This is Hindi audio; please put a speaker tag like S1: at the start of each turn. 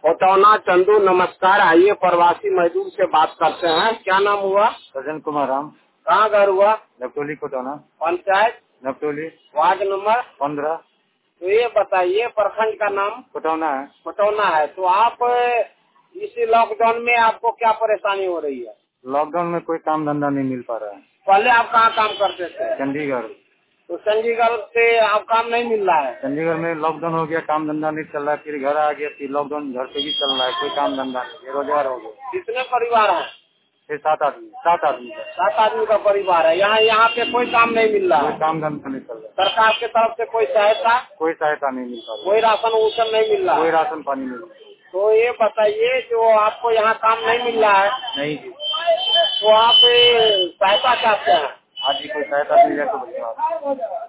S1: ओटौना चंदू नमस्कार। आइए प्रवासी मजदूर से बात करते हैं। क्या नाम हुआ?
S2: सज्जन कुमार राम।
S1: कहाँ घर हुआ?
S2: नवटोली कोटौना।
S1: पंचायत?
S2: नवटोली।
S1: Ward number?
S2: 15।
S1: तो ये बताइए प्रखंड का नाम?
S2: कोटौना है।
S1: ओटौना है। तो आप इसी लॉकडाउन में आपको क्या परेशानी हो रही है?
S2: लॉकडाउन में कोई काम धंधा नहीं मिल पा रहा है।
S1: पहले आप कहाँ काम करते थे?
S2: चंडीगढ़।
S1: तो चंडीगढ़ से आप काम नहीं मिल रहा है?
S2: चंडीगढ़ में लॉकडाउन हो गया, काम धंधा नहीं चल रहा है। फिर घर आ गया, फिर लॉकडाउन घर से भी चल रहा है, कोई काम धंधा नहीं, बेरोजगार हो गया।
S1: कितने परिवार हैं?
S2: 6-7 आदमी, 7 आदमी का।
S1: 7 आदमी का परिवार है। यहाँ पे कोई काम नहीं मिल रहा
S2: कोई
S1: है?
S2: काम धंधा नहीं चल रहा है।
S1: सरकार की तरफ से कोई सहायता?
S2: कोई सहायता नहीं मिल पा रही।
S1: कोई राशन वूसन नहीं मिल रहा
S2: कोई
S1: है?
S2: राशन पानी नहीं मिल
S1: तो ये बताइए जो आपको यहाँ काम नहीं मिल रहा है
S2: रहा। नहीं जी।
S1: तो आप सहायता चाहते हैं?
S2: आज भी कोई सहायता मिल जाए तो बढ़िया।